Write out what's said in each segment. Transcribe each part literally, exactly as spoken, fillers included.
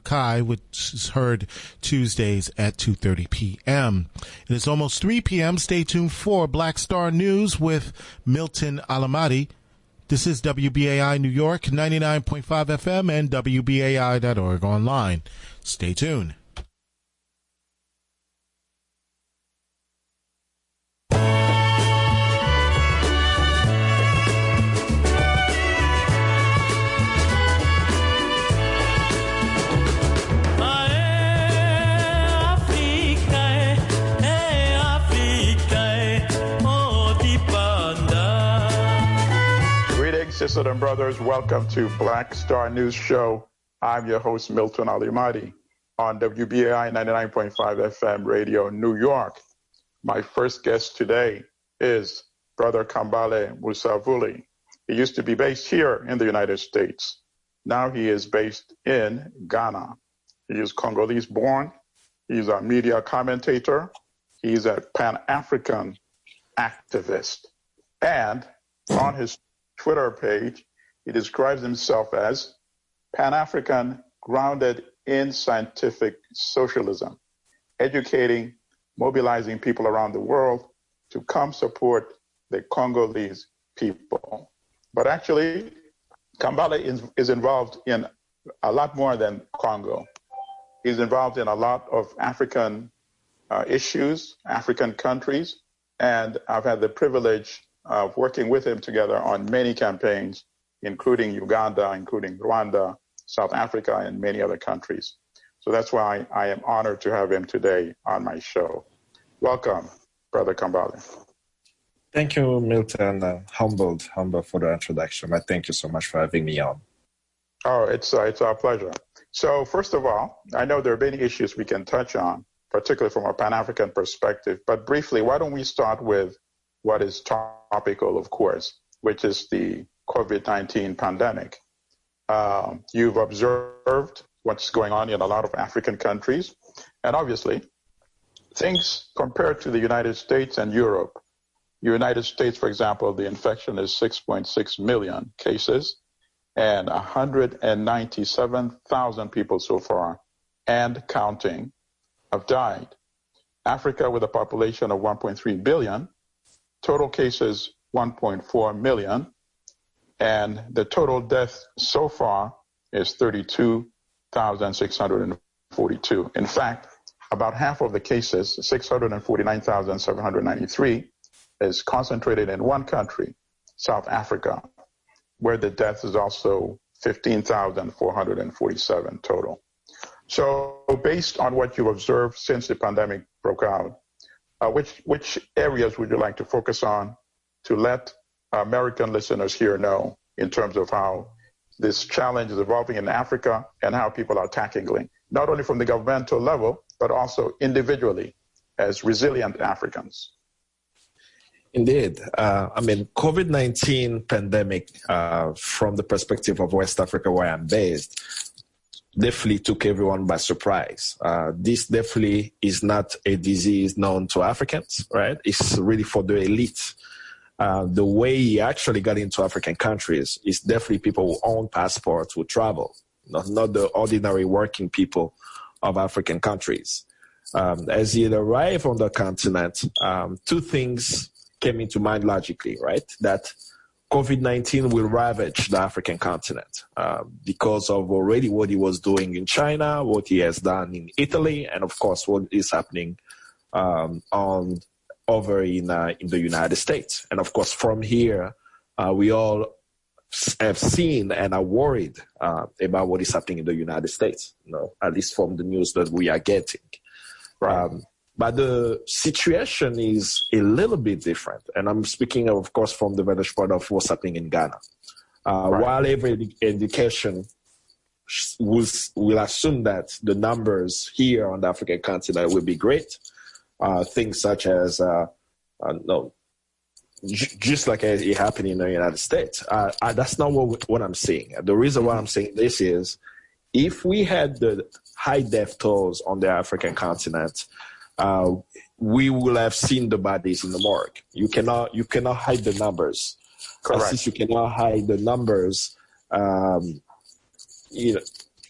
Kai, which is heard Tuesdays at two thirty p.m. It is almost three p.m. Stay tuned for Black Star News with Milton Alamati. This is W B A I New York, ninety-nine point five F M and W B A I dot org online. Stay tuned. Sisters and brothers, welcome to Black Star News Show. I'm your host, Milton Alimadi, on W B A I ninety-nine point five F M Radio, New York. My first guest today is Brother Kambale Musavuli. He used to be based here in the United States. Now he is based in Ghana. He is Congolese born. He's a media commentator. He's a Pan-African activist. And on his Twitter page, he describes himself as Pan-African grounded in scientific socialism, educating, mobilizing people around the world to come support the Congolese people. But actually, Kambale is, is involved in a lot more than Congo. He's involved in a lot of African uh, issues, African countries, and I've had the privilege of working with him together on many campaigns, including Uganda, including Rwanda, South Africa, and many other countries. So that's why I am honored to have him today on my show. Welcome, Brother Kambale. Thank you, Milton. Uh, humbled, humbled for the introduction. But thank you so much for having me on. Oh, it's, uh, it's our pleasure. So first of all, I know there are many issues we can touch on, particularly from a Pan-African perspective. But briefly, why don't we start with what is topical, of course, which is the COVID nineteen pandemic. Um, you've observed what's going on in a lot of African countries, and obviously, things compared to the United States and Europe. United States, for example, the infection is six point six million cases, and one hundred ninety-seven thousand people so far, and counting, have died. Africa, with a population of one point three billion, total cases one point four million, and the total deaths so far is thirty-two thousand six hundred forty-two. In fact, about half of the cases, six hundred forty-nine thousand seven hundred ninety-three, is concentrated in one country, South Africa, where the death is also fifteen thousand four hundred forty-seven total. So based on what you observed since the pandemic broke out, Uh, which which areas would you like to focus on to let American listeners here know in terms of how this challenge is evolving in Africa and how people are tackling, not only from the governmental level, but also individually as resilient Africans? Indeed. Uh, I mean, COVID nineteen pandemic, uh, from the perspective of West Africa, where I'm based, definitely took everyone by surprise. Uh, this definitely is not a disease known to Africans, right? It's really for the elite. Uh, the way he actually got into African countries is definitely people who own passports who travel, not, not the ordinary working people of African countries. Um, as he arrived on the continent, um, two things came into mind logically, right? That COVID nineteen will ravage the African continent uh, because of already what he was doing in China, what he has done in Italy, and of course what is happening um, on over in uh, in the United States. And of course, from here, uh, we all have seen and are worried uh, about what is happening in the United States. You know, at least from the news that we are getting. Right. Um, But the situation is a little bit different. And I'm speaking, of course, from the vantage point of what's happening in Ghana. Uh, right. While every indication will, will assume that the numbers here on the African continent will be great, uh, things such as, uh, uh, no, j- just like it happened in the United States, uh, uh, that's not what, what I'm saying. The reason why I'm saying this is if we had the high death tolls on the African continent, Uh, we will have seen the bodies in the morgue. You cannot, you cannot hide the numbers. Correct. Since you cannot hide the numbers, um, you know,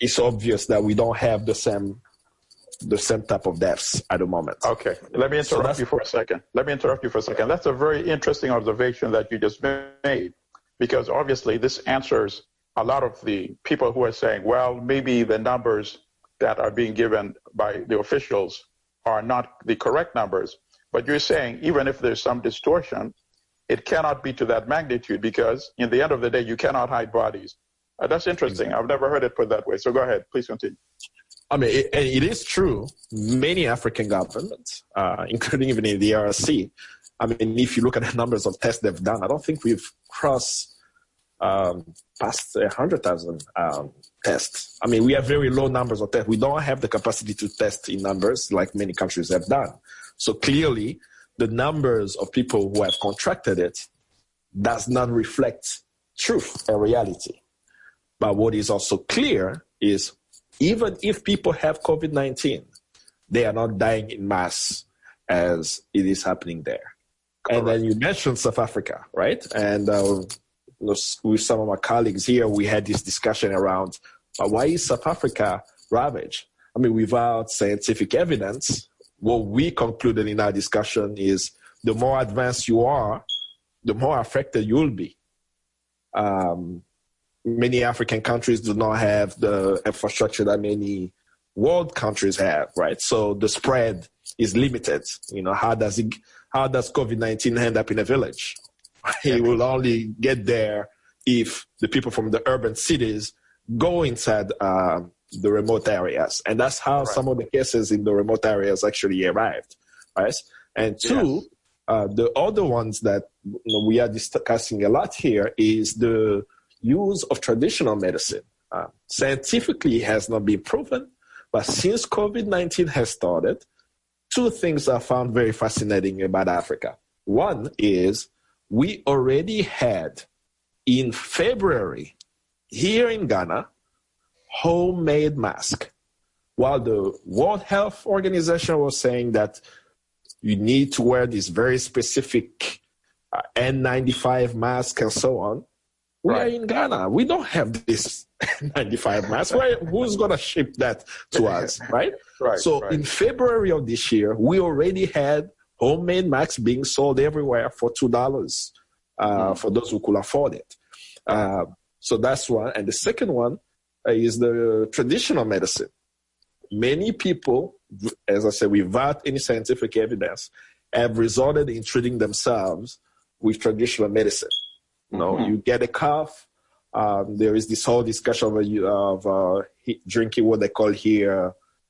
it's obvious that we don't have the same the same type of deaths at the moment. Okay, let me interrupt so you for a second. Let me interrupt you for a second. That's a very interesting observation that you just made, because obviously this answers a lot of the people who are saying, well, maybe the numbers that are being given by the officials are not the correct numbers. But you're saying even if there's some distortion, it cannot be to that magnitude, because in the end of the day, you cannot hide bodies. Uh, that's interesting. Exactly. I've never heard it put that way. So go ahead, please continue. I mean, it, it is true. Many African governments, uh, including even in the R C, I mean, if you look at the numbers of tests they've done, I don't think we've crossed um, past one hundred thousand um, tests. I mean, we have very low numbers of tests. We don't have the capacity to test in numbers like many countries have done. So clearly, the numbers of people who have contracted it does not reflect truth or reality. But what is also clear is even if people have COVID nineteen, they are not dying in mass as it is happening there. Correct. And then you mentioned South Africa, right? And uh, with some of my colleagues here, we had this discussion around uh, why is South Africa ravaged? I mean, without scientific evidence, what we concluded in our discussion is the more advanced you are, the more affected you'll be. Um, many African countries do not have the infrastructure that many world countries have, right? So the spread is limited. You know, how does it, how does COVID nineteen end up in a village? It will only get there if the people from the urban cities go inside uh, the remote areas. And that's how right. some of the cases in the remote areas actually arrived, right? And two, yes. uh, the other ones that you know, we are discussing a lot here is the use of traditional medicine. Uh, scientifically, it has not been proven, but since COVID nineteen has started, two things are found very fascinating about Africa. One is we already had in February here in Ghana homemade masks, while the World Health Organization was saying that you need to wear this very specific uh, N ninety-five mask and so on. We right. are in Ghana. We don't have this N ninety-five mask. Where, who's going to ship that to us, right? right so right. in February of this year, we already had homemade masks being sold everywhere for two dollars uh, mm. for those who could afford it. Uh, so that's one. And the second one uh, is the traditional medicine. Many people, as I said, without any scientific evidence, have resorted in treating themselves with traditional medicine. You know, mm-hmm. you get a cough. Um, there is this whole discussion of, of uh, drinking what they call here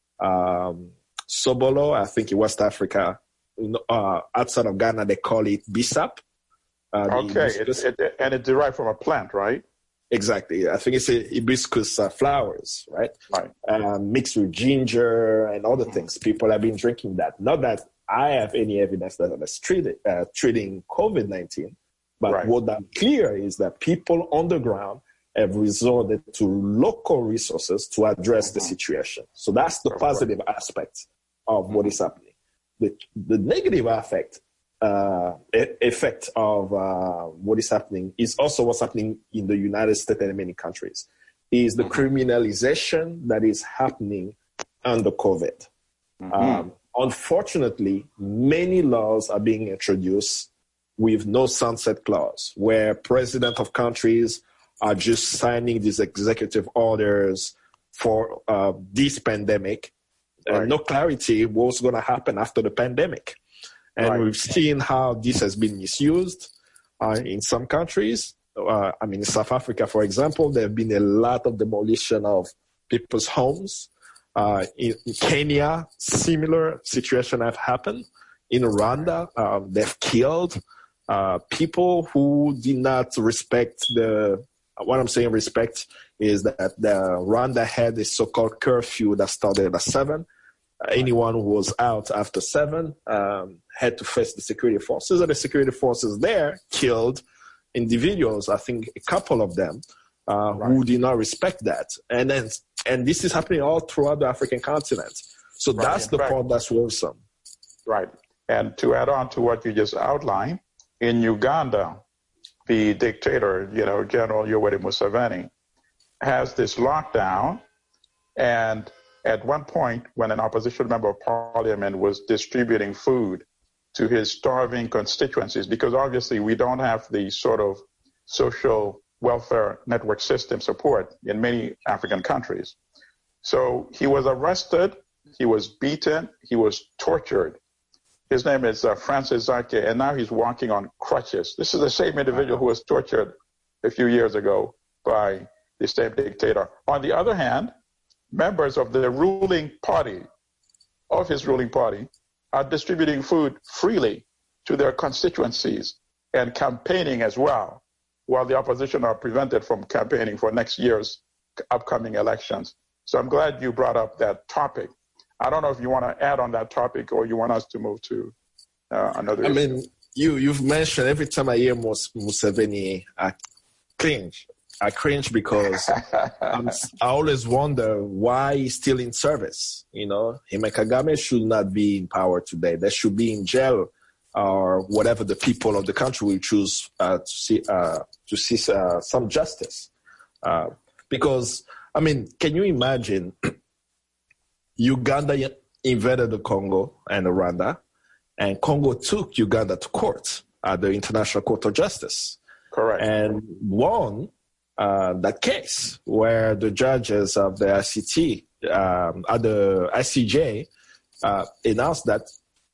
um, Sobolo. I think in West Africa, uh, outside of Ghana, they call it Bissap. Uh, okay, it, it, and it's derived from a plant, right? Exactly. I think it's a hibiscus uh, flowers, right? Right. Uh, mixed with ginger and other things. People have been drinking that. Not that I have any evidence that it's treated, uh, treating COVID nineteen. But right. what I'm clear is that people on the ground have resorted to local resources to address mm-hmm. the situation. So that's the positive right. aspect of what is happening. The, the negative effect, uh, effect of uh, what is happening is also what's happening in the United States and in many countries, is the mm-hmm. criminalization that is happening under COVID. Mm-hmm. Um, unfortunately, many laws are being introduced with no sunset clause, where presidents of countries are just signing these executive orders for uh, this pandemic, right. and no clarity what's going to happen after the pandemic. And right. we've seen how this has been misused uh, in some countries. Uh, I mean, in South Africa, for example, there have been a lot of demolition of people's homes. Uh, in, in Kenya, similar situation have happened. In Rwanda, um, they've killed Uh, people who did not respect the, what I'm saying respect is that the Rwanda had a so-called curfew that started at seven. Uh, anyone who was out after seven um, had to face the security forces, and the security forces there killed individuals, I think a couple of them, uh, right. who did not respect that. And then, and this is happening all throughout the African continent. So right. that's the part that's worrisome. Right. And to add on to what you just outlined, in Uganda, the dictator, you know, General Yoweri Museveni, has this lockdown And at one point, when an opposition member of parliament was distributing food to his starving constituencies, because obviously we don't have the sort of social welfare network system support in many African countries. So he was arrested, he was beaten, he was tortured. His name is uh, Francis Zarke, and now he's walking on crutches. This is the same individual who was tortured a few years ago by the same dictator. On the other hand, members of the ruling party, of his ruling party, are distributing food freely to their constituencies and campaigning as well, while the opposition are prevented from campaigning for next year's upcoming elections. So I'm glad you brought up that topic. I don't know if you want to add on that topic or you want us to move to uh, another I issue. mean, you, you've mentioned every time I hear Mus- Museveni, I cringe. I cringe because I'm, I always wonder why he's still in service. You know, Hime Kagame should not be in power today. They should be in jail or whatever the people of the country will choose uh, to see uh, to see uh, some justice. Uh, because, I mean, can you imagine Uganda invaded the Congo and Rwanda, and Congo took Uganda to court at the International Court of Justice. Correct. And won uh, that case where the judges of the I C T, um, at the I C J, uh, announced that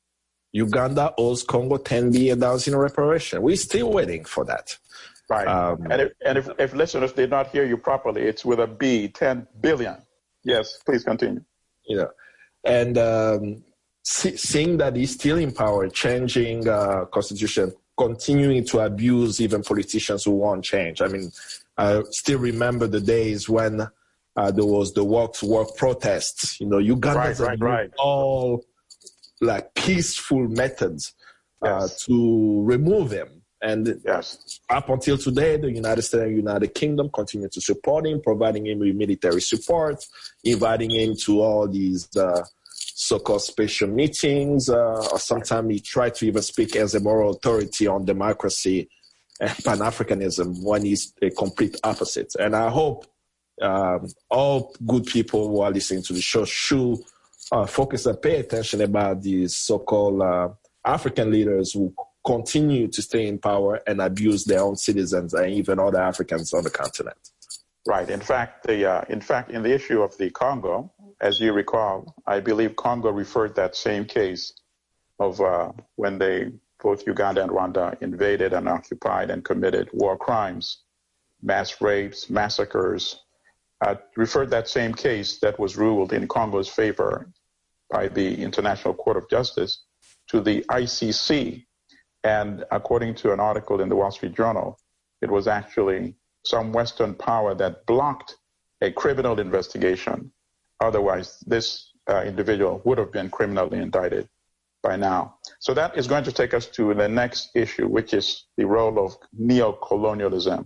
Uganda owes Congo ten billion dollars in reparation. We're still waiting for that. Right. Um, and if, and if, if listeners did not hear you properly, it's with a B, ten billion. Yes, please continue. You know, and um, see, seeing that he's still in power, changing uh, constitution, continuing to abuse even politicians who want change. I mean, I still remember the days when uh, there was the walk to work protests. You know, Ugandans right, right, right. all like peaceful methods uh, Yes. to remove him. And Yes. up until today, the United States and United Kingdom continue to support him, providing him with military support, inviting him to all these uh, so-called special meetings, uh, or sometimes he tried to even speak as a moral authority on democracy and Pan-Africanism when he's a complete opposite. And I hope um, all good people who are listening to the show should uh, focus and pay attention about these so-called uh, African leaders who continue to stay in power and abuse their own citizens and even other Africans on the continent. Right. In fact, the uh, in fact, in the issue of the Congo, as you recall, I believe Congo referred that same case of uh, when they both Uganda and Rwanda invaded and occupied and committed war crimes, mass rapes, massacres. Uh, referred that same case that was ruled in Congo's favor by the International Court of Justice to the I C C. And according to an article in the Wall Street Journal, it was actually some Western power that blocked a criminal investigation. Otherwise, this uh, individual would have been criminally indicted by now. So that is going to take us to the next issue, which is the role of neocolonialism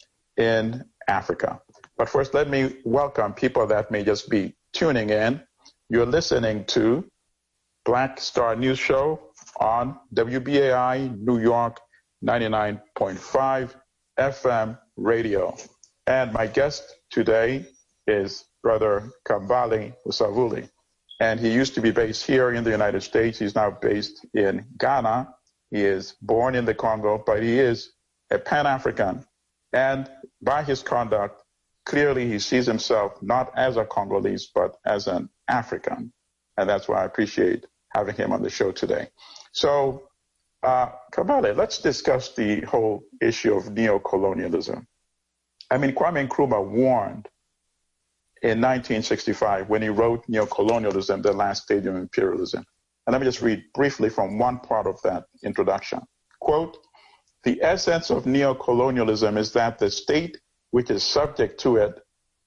in Africa. But first, let me welcome people that may just be tuning in. You're listening to Black Star News Show on W B A I New York ninety-nine point five F M radio. And my guest today is Brother Kambale Musavuli. And he used to be based here in the United States. He's now based in Ghana. He is born in the Congo, but he is a Pan-African. And by his conduct, clearly he sees himself not as a Congolese, but as an African. And that's why I appreciate having him on the show today. So, uh, Kambale, let's discuss the whole issue of neocolonialism. I mean, Kwame Nkrumah warned in nineteen sixty-five when he wrote Neocolonialism, the Last Stage of Imperialism. And let me just read briefly from one part of that introduction. Quote, "The essence of neocolonialism is that the state which is subject to it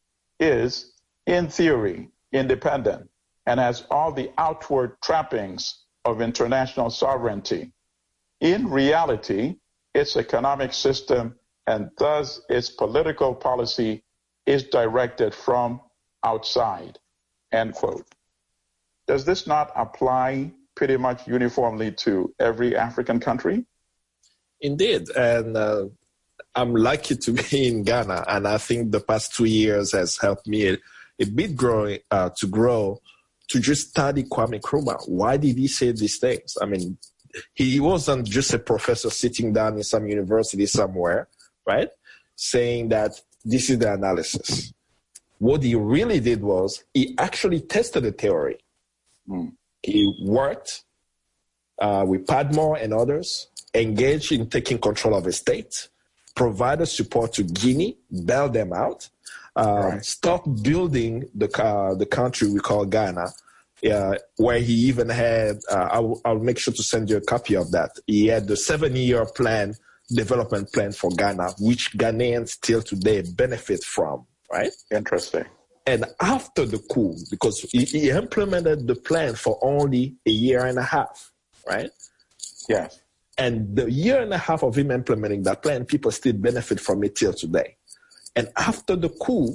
is, in theory, independent and has all the outward trappings of international sovereignty. In reality, its economic system and thus its political policy is directed from outside," end quote. Does this not apply pretty much uniformly to every African country? Indeed, and uh, I'm lucky to be in Ghana, and I think the past two years has helped me a bit growing uh, to grow to just study Kwame Nkrumah. Why did he say these things? I mean, he wasn't just a professor sitting down in some university somewhere, right, saying that this is the analysis. What he really did was he actually tested the theory. Mm. He worked uh, with Padmore and others, engaged in taking control of a state, provided support to Guinea, bailed them out, uh, right. stopped building the uh, the country we call Ghana, uh, where he even had, uh, I'll, I'll make sure to send you a copy of that. He had the seven-year plan, development plan for Ghana, which Ghanaians still today benefit from, right? Interesting. And after the coup, because he, he implemented the plan for only a year and a half, right? Yes. And the year and a half of him implementing that plan, people still benefit from it till today. And after the coup,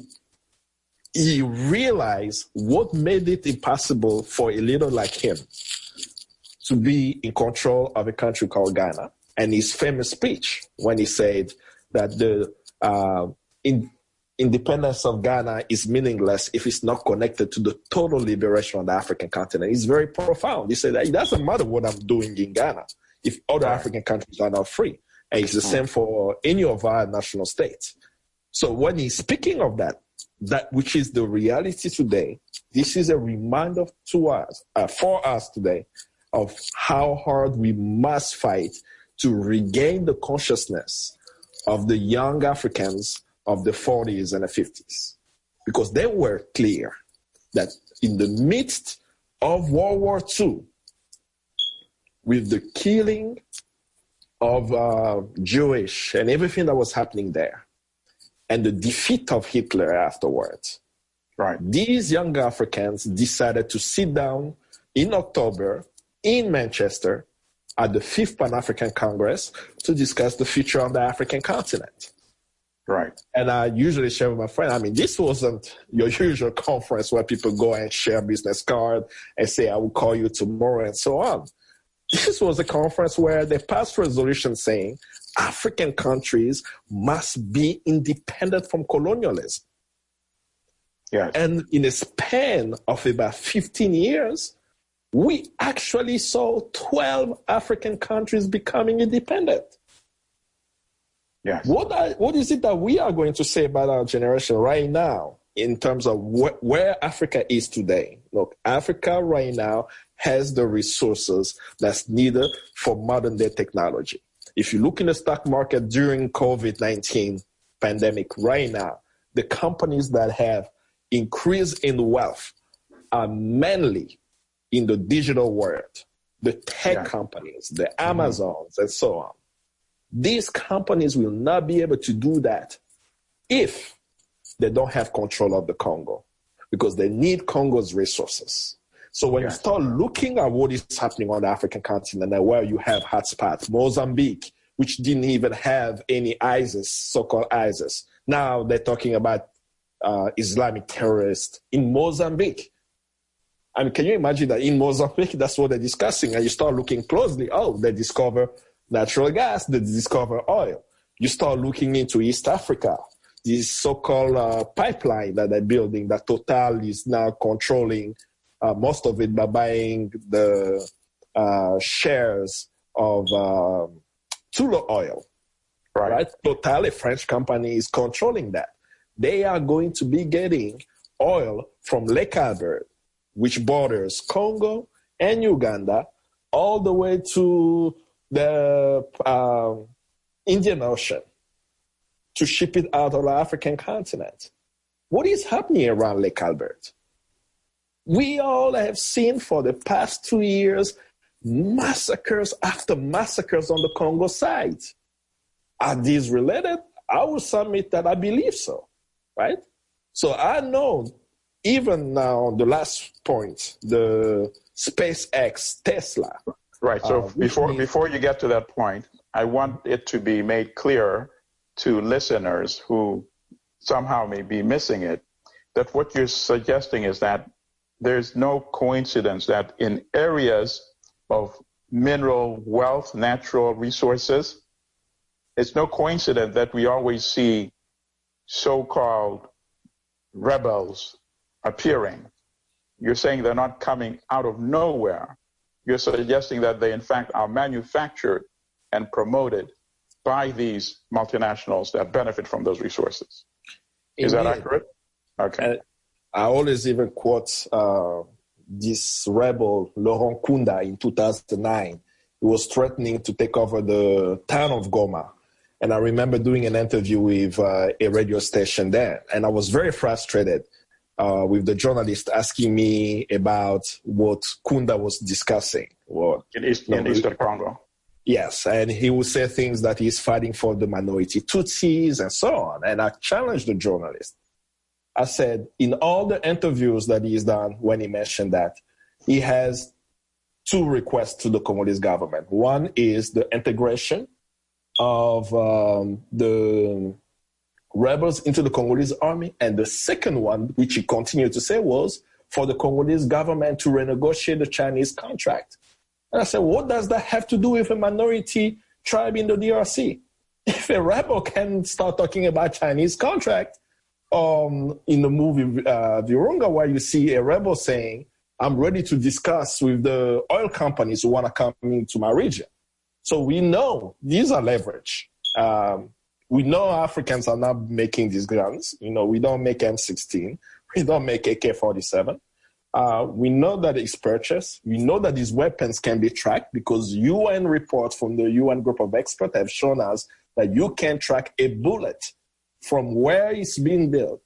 he realized what made it impossible for a leader like him to be in control of a country called Ghana. And his famous speech when he said that the uh, in, independence of Ghana is meaningless if it's not connected to the total liberation of the African continent. It's very profound. He said, it doesn't matter what I'm doing in Ghana if other African countries are not free. And it's the same for any of our national states. So when he's speaking of that, that which is the reality today, this is a reminder to us, uh, for us today, of how hard we must fight to regain the consciousness of the young Africans of the forties and the fifties. Because they were clear that in the midst of World War Two, with the killing of uh, Jewish and everything that was happening there, and the defeat of Hitler afterwards, right? These young Africans decided to sit down in October in Manchester at the fifth Pan-African Congress to discuss the future of the African continent. Right. And I usually share with my friend, I mean, this wasn't your usual conference where people go and share business cards and say, I will call you tomorrow and so on. This was a conference where they passed resolutions saying African countries must be independent from colonialism. Yes. And in a span of about fifteen years, we actually saw twelve African countries becoming independent. Yes. What, are, what is it that we are going to say about our generation right now in terms of wh- where Africa is today? Look, Africa right now has the resources that's needed for modern day technology. If you look in the stock market during COVID nineteen pandemic right now, the companies that have increased in wealth are mainly in the digital world, the tech yeah. companies, the Amazons, mm-hmm. and so on. These companies will not be able to do that if they don't have control of the Congo, because they need Congo's resources. So when yes. you start looking at what is happening on the African continent and where you have hotspots, Mozambique, which didn't even have any ISIS, so-called ISIS. Now they're talking about uh, Islamic terrorists in Mozambique. I mean, can you imagine that in Mozambique, that's what they're discussing? And you start looking closely, oh, they discover natural gas, they discover oil. You start looking into East Africa, this so-called uh, pipeline that they're building, that Total is now controlling uh, most of it by buying the uh, shares of uh, Tullow Oil. Right. right? Total, a French company, is controlling that. They are going to be getting oil from Lake Albert, which borders Congo and Uganda, all the way to the uh, Indian Ocean, to ship it out of the African continent. What is happening around Lake Albert? We all have seen for the past two years massacres after massacres on the Congo side. Are these related? I will submit that I believe so, right? So I know, even now, the last point, the SpaceX, Tesla. Right, so uh, before means- before you get to that point, I want it to be made clear to listeners who somehow may be missing it, that what you're suggesting is that there's no coincidence that in areas of mineral wealth, natural resources, it's no coincidence that we always see so-called rebels appearing. You're saying they're not coming out of nowhere. You're suggesting that they, in fact, are manufactured and promoted by these multinationals that benefit from those resources. Is Indeed. That accurate? Okay. And I always even quote uh, this rebel, Laurent Kunda, in two thousand nine. He was threatening to take over the town of Goma. And I remember doing an interview with uh, a radio station there. And I was very frustrated uh, with the journalist asking me about what Kunda was discussing. What, in East, you know, in Eastern Congo. Yes, and he would say things that he's fighting for the minority Tutsis and so on. And I challenged the journalist. I said, in all the interviews that he's done when he mentioned that, he has two requests to the Congolese government. One is the integration of um, the rebels into the Congolese army. And the second one, which he continued to say, was for the Congolese government to renegotiate the Chinese contract. And I said, what does that have to do with a minority tribe in the D R C? If a rebel can start talking about Chinese contract, um, in the movie uh, Virunga, where you see a rebel saying, I'm ready to discuss with the oil companies who want to come into my region. So we know these are leverage. Um, we know Africans are not making these guns. You know, we don't make M sixteen. We don't make A K forty-seven. Uh, we know that it's purchased. We know that these weapons can be tracked because U N reports from the U N group of experts have shown us that you can track a bullet from where it's being built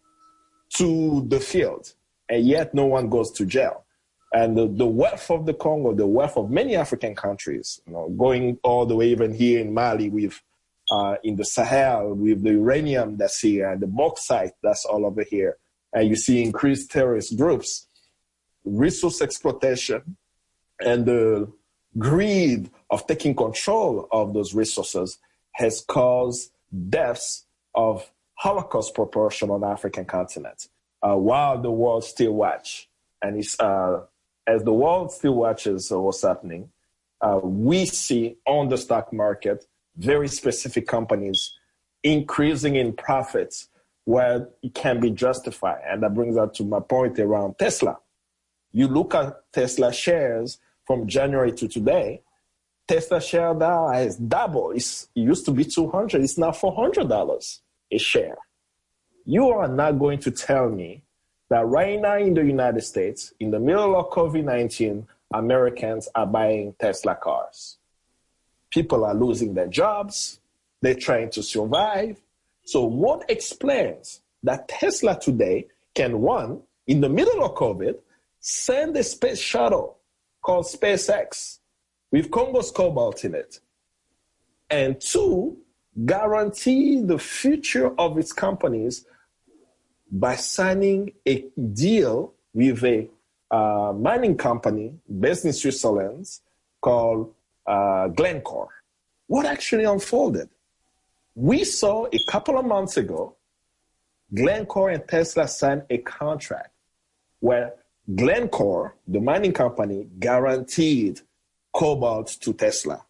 to the field, and yet no one goes to jail. And the, the wealth of the Congo, the wealth of many African countries, you know, going all the way even here in Mali with, uh, in the Sahel, with the uranium that's here and the bauxite that's all over here. And you see increased terrorist groups, resource exploitation, and the greed of taking control of those resources has caused deaths of Holocaust proportion on the African continent, uh, while the world still watch. And it's, uh, as the world still watches uh, what's happening, uh, we see on the stock market very specific companies increasing in profits where it can be justified. And that brings us to my point around Tesla. You look at Tesla shares from January to today, Tesla share now has doubled. It's, it used to be two hundred dollars. It's now four hundred dollars a share. You are not going to tell me that right now in the United States, in the middle of COVID nineteen, Americans are buying Tesla cars. People are losing their jobs. They're trying to survive. So what explains that Tesla today can, one, in the middle of COVID, send a space shuttle called SpaceX with Congo's cobalt in it, and two, guarantee the future of its companies by signing a deal with a uh, mining company based in Switzerland called uh, Glencore. What actually unfolded? We saw a couple of months ago, Glencore and Tesla signed a contract where Glencore, the mining company, guaranteed cobalt to Tesla.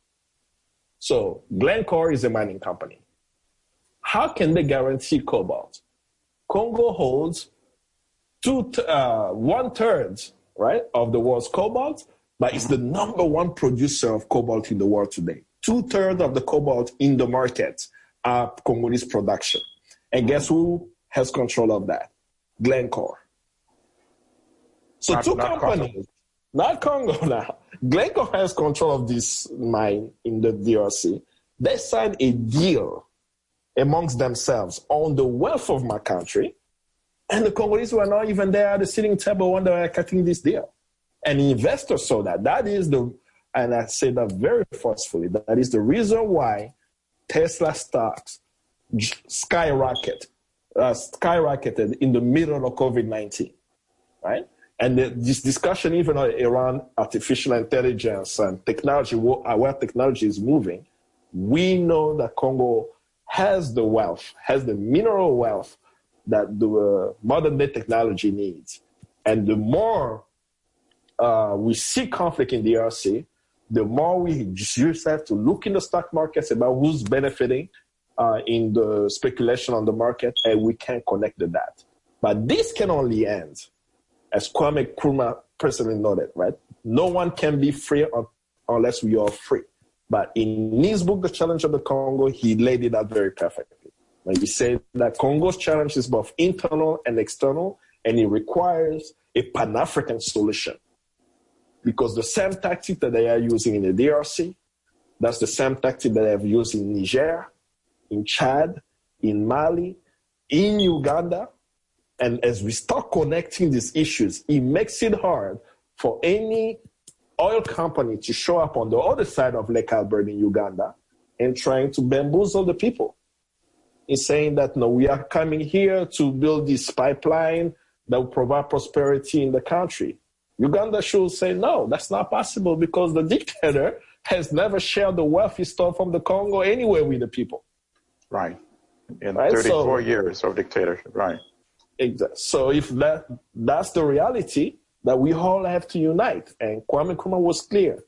So Glencore is a mining company. How can they guarantee cobalt? Congo holds two, uh, one third, right, of the world's cobalt, but it's the number one producer of cobalt in the world today. Two thirds of the cobalt in the market are Congolese production. And guess who has control of that? Glencore. So not, two not companies, Congo. Not Congo now. Glencore has control of this mine in the D R C. They signed a deal amongst themselves on the wealth of my country, and the Congolese were not even there at the sitting table when they were cutting this deal. And investors saw that. That is the, and I say that very forcefully, that is the reason why Tesla stocks skyrocket, uh, skyrocketed in the middle of COVID nineteen, right? And the, this discussion even around artificial intelligence and technology, where technology is moving, we know that Congo has the wealth, has the mineral wealth that the uh, modern day technology needs. And the more uh, we see conflict in the D R C, the more we just have to look in the stock markets about who's benefiting uh, in the speculation on the market, and we can connect the dots. But this can only end, as Kwame Nkrumah personally noted, right? No one can be free unless we are free. But in his book, The Challenge of the Congo, he laid it out very perfectly. When he said that Congo's challenge is both internal and external, and it requires a Pan-African solution. Because the same tactic that they are using in the D R C, that's the same tactic that they have used in Niger, in Chad, in Mali, in Uganda. And as we start connecting these issues, it makes it hard for any oil company to show up on the other side of Lake Albert in Uganda and trying to bamboozle the people. In saying that, no, we are coming here to build this pipeline that will provide prosperity in the country. Uganda should say, no, that's not possible because the dictator has never shared the wealth he stole from the Congo anywhere with the people. Right. In right? thirty-four so, years of dictatorship, right. Exactly. So if that that's the reality, that we all have to unite. And Kwame Nkrumah was clear.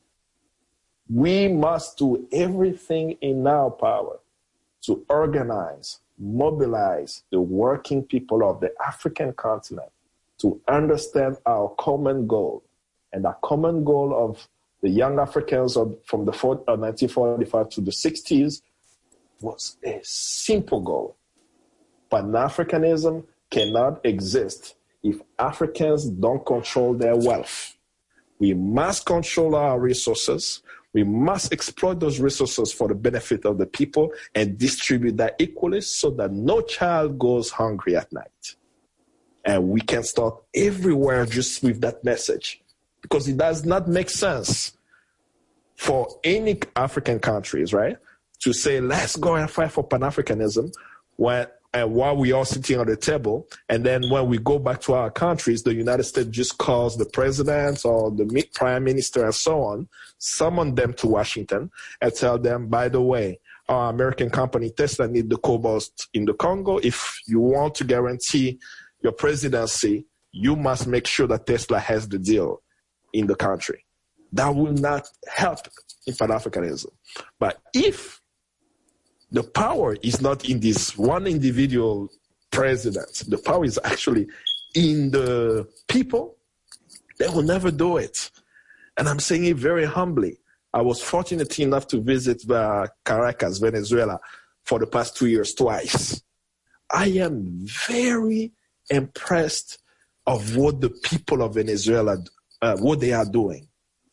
We must do everything in our power to organize, mobilize the working people of the African continent to understand our common goal. And our common goal of the young Africans of, from the nineteen forty-five to the sixties was a simple goal. Pan-Africanism cannot exist if Africans don't control their wealth. We must control our resources. We must exploit those resources for the benefit of the people and distribute that equally so that no child goes hungry at night. And we can start everywhere just with that message, because it does not make sense for any African countries, right, to say, let's go and fight for Pan-Africanism when and while we are sitting on the table, and then when we go back to our countries, the United States just calls the president or the prime minister and so on, summon them to Washington and tell them, by the way, our American company Tesla need the cobalt in the Congo. If you want to guarantee your presidency, you must make sure that Tesla has the deal in the country. That will not help in Pan-Africanism. But if the power is not in this one individual president, the power is actually in the people, they will never do it. And I'm saying it very humbly. I was fortunate enough to visit uh, Caracas, Venezuela, for the past two years twice. I am very impressed of what the people of Venezuela, uh, what they are doing.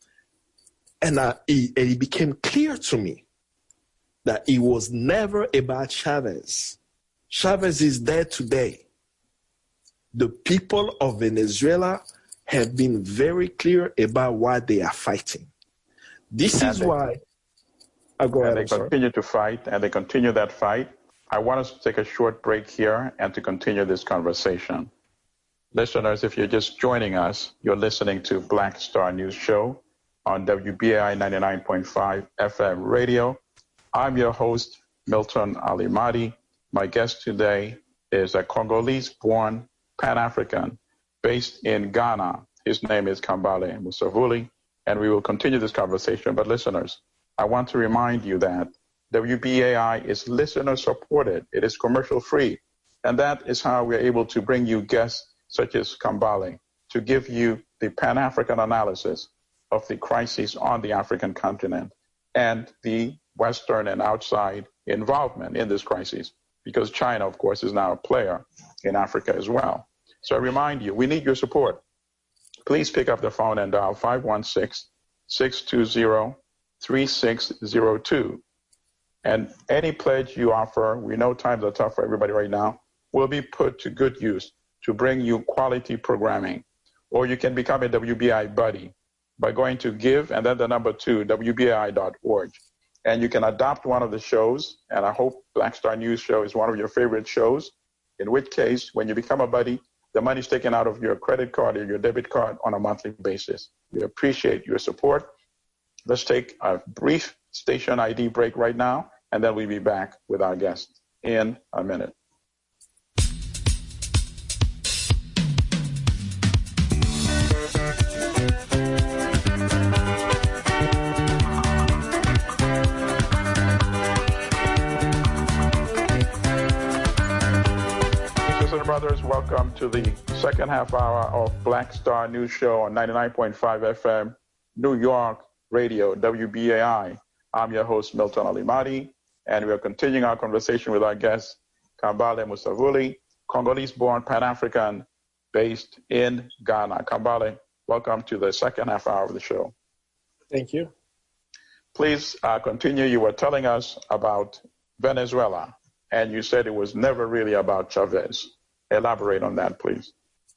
And uh, it, it became clear to me that it was never about Chavez. Chavez is there today. The people of Venezuela have been very clear about why they are fighting. This and is they, why... I'll go and ahead, they continue to fight, and they continue that fight. I want us to take a short break here and to continue this conversation. Listeners, if you're just joining us, you're listening to Black Star News Show on W B A I ninety-nine point five F M radio. I'm your host, Milton Ali-Madi. My guest today is a Congolese-born Pan-African based in Ghana. His name is Kambale Musavuli, and we will continue this conversation. But listeners, I want to remind you that W B A I is listener-supported. It is commercial-free, and that is how we're able to bring you guests such as Kambale to give you the Pan-African analysis of the crises on the African continent and the Western and outside involvement in this crisis, because China, of course, is now a player in Africa as well. So I remind you, we need your support. Please pick up the phone and dial five one six, six two zero, three six zero two. And any pledge you offer, we know times are tough for everybody right now, will be put to good use to bring you quality programming. Or you can become a W B I buddy by going to give and then the number two, W B A I dot org. And you can adopt one of the shows, and I hope Black Star News Show is one of your favorite shows, in which case, when you become a buddy, the money's taken out of your credit card or your debit card on a monthly basis. We appreciate your support. Let's take a brief station I D break right now, and then we'll be back with our guest in a minute. Brothers, welcome welcome to the second half hour of Black Star News Show on ninety-nine point five F M, New York Radio, W B A I. I'm your host, Milton Alimadi, and we are continuing our conversation with our guest, Kambale Musavuli, Congolese-born Pan-African based in Ghana. Kambale, welcome to the second half hour of the show. Thank you. Please uh, continue. You were telling us about Venezuela, and you said it was never really about Chavez. Elaborate on that, please.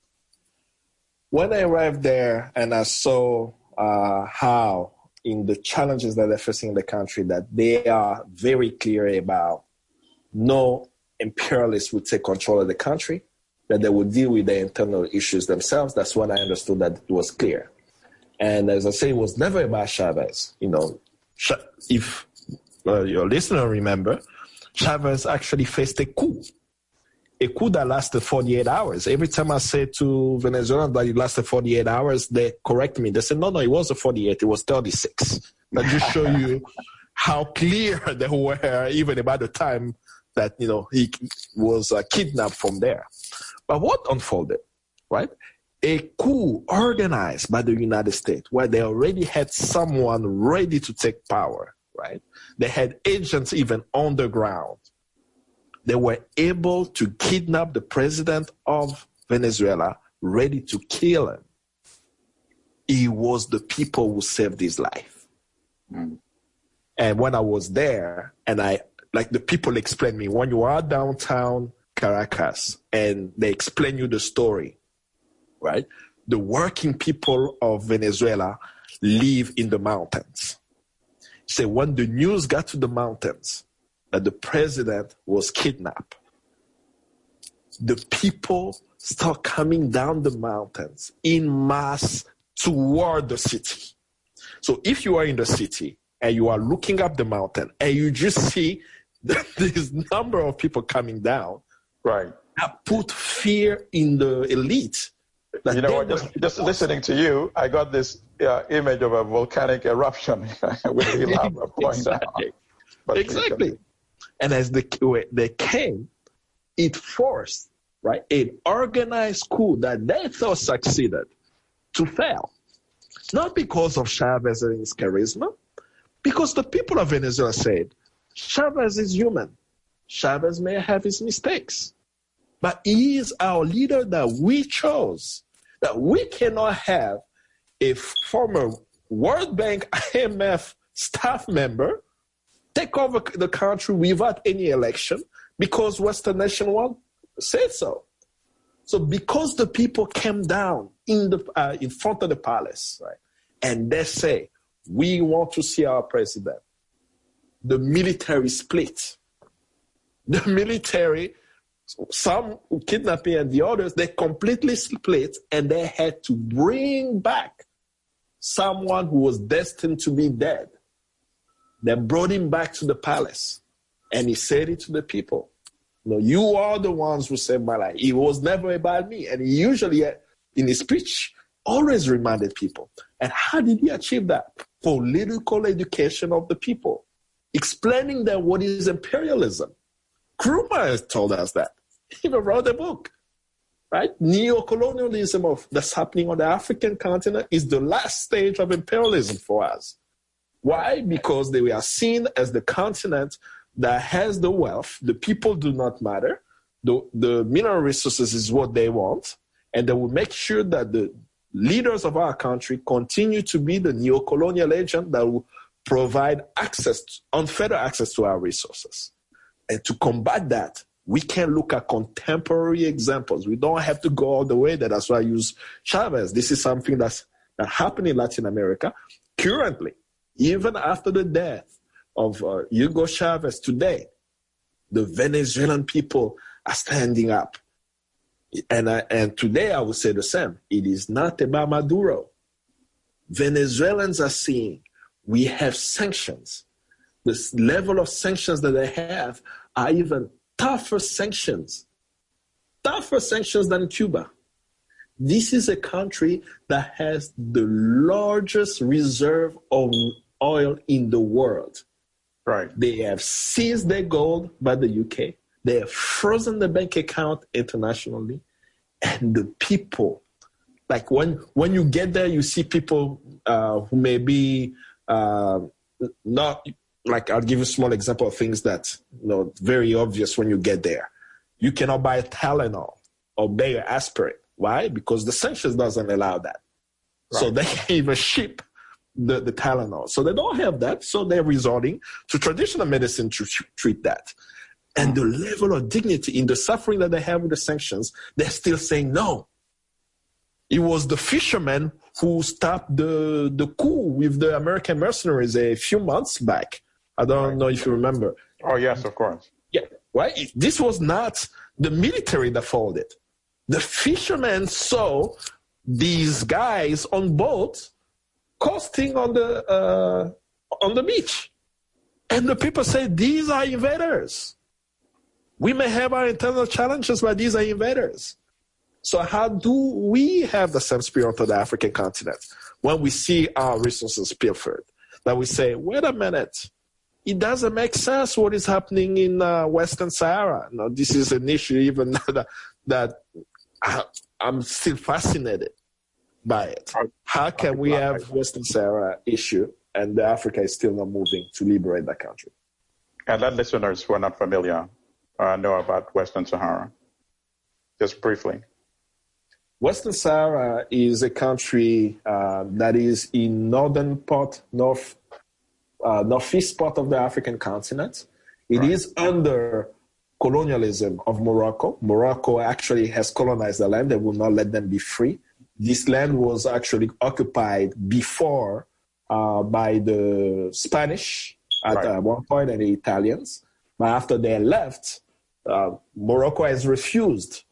When I arrived there and I saw uh, how in the challenges that they're facing in the country, that they are very clear about no imperialists would take control of the country, that they would deal with their internal issues themselves. That's when I understood that it was clear. And as I say, it was never about Chavez. You know, if uh, your listener remember, Chavez actually faced a coup. A coup that lasted forty-eight hours. Every time I say to Venezuelans that it lasted forty-eight hours, they correct me. They say, no, no, it wasn't forty-eight, it was thirty-six. That just show you how clear they were even about the time that, you know, he was uh, kidnapped from there. But what unfolded, right? A coup organized by the United States where they already had someone ready to take power, right? They had agents even on the ground. They were able to kidnap the president of Venezuela, ready to kill him. It was the people who saved his life. Mm. And when I was there, and I, like the people explained me, when you are downtown Caracas and they explain you the story, right? The working people of Venezuela live in the mountains. So when the news got to the mountains, that the president was kidnapped, the people start coming down the mountains in mass toward the city. So if you are in the city and you are looking up the mountain and you just see this number of people coming down, right, that put fear in the elite. You know what, just, just listening to you, I got this uh, image of a volcanic eruption with the lava pouring exactly. down. But exactly. And as the, they came, it forced, right, an organized coup that they thought succeeded to fail. Not because of Chavez and his charisma, because the people of Venezuela said, Chavez is human. Chavez may have his mistakes, but he is our leader that we chose. That we cannot have a former World Bank I M F staff member take over the country without any election because Western nation won't say so. So because the people came down in the uh, in front of the palace, right, and they say, we want to see our president, the military split. The military, some kidnapping and the others, they completely split and they had to bring back someone who was destined to be dead. They brought him back to the palace, and he said it to the people. You know, you are the ones who saved my life. It was never about me. And he usually, in his speech, always reminded people. And how did he achieve that? Political education of the people, explaining them what is imperialism. Nkrumah has told us that. He even wrote a book, right? Neo-colonialism of that's happening on the African continent is the last stage of imperialism for us. Why? Because they are seen as the continent that has the wealth. The people do not matter. The, the mineral resources is what they want. And they will make sure that the leaders of our country continue to be the neo-colonial agent that will provide access, unfettered access to our resources. And to combat that, we can look at contemporary examples. We don't have to go all the way there. That's why I use Chavez. This is something that's, that happened in Latin America currently. Even after the death of uh, Hugo Chavez today, the Venezuelan people are standing up. And, I, and today I would say the same. It is not about Maduro. Venezuelans are seeing we have sanctions. The level of sanctions that they have are even tougher sanctions, tougher sanctions than Cuba. This is a country that has the largest reserve of oil in the world. Right. They have seized their gold by the U K. They have frozen the bank account internationally. And the people, like when when you get there, you see people uh, who may be uh, not, like I'll give you a small example of things that, you know, very obvious when you get there. You cannot buy Tylenol or buy aspirin. Why? Because the sanctions doesn't allow that. Right. So they can't even ship the, the Tylenol. So they don't have that. So they're resorting to traditional medicine to treat that. And the level of dignity in the suffering that they have with the sanctions, they're still saying no. It was the fishermen who stopped the, the coup with the American mercenaries a few months back. I don't right. know if you remember. Oh, yes, of course. Yeah, right? This was not the military that folded. The fishermen saw these guys on boats coasting on the, uh, on the beach. And the people say, these are invaders. We may have our internal challenges, but these are invaders. So how do we have the same spirit on the African continent when we see our resources pilfered? That we say, wait a minute, it doesn't make sense what is happening in uh, Western Sahara. No, this is an issue even that, that I, I'm still fascinated by it. How can we have Western Sahara issue and Africa is still not moving to liberate that country? And let listeners who are not familiar uh, know about Western Sahara, just briefly. Western Sahara is a country uh, that is in northern part, north, uh, northeast part of the African continent. It right. is under colonialism of Morocco. Morocco actually has colonized the land. They will not let them be free. This land was actually occupied before uh, by the Spanish at right. uh, one point and the Italians. But after they left, uh, Morocco has refused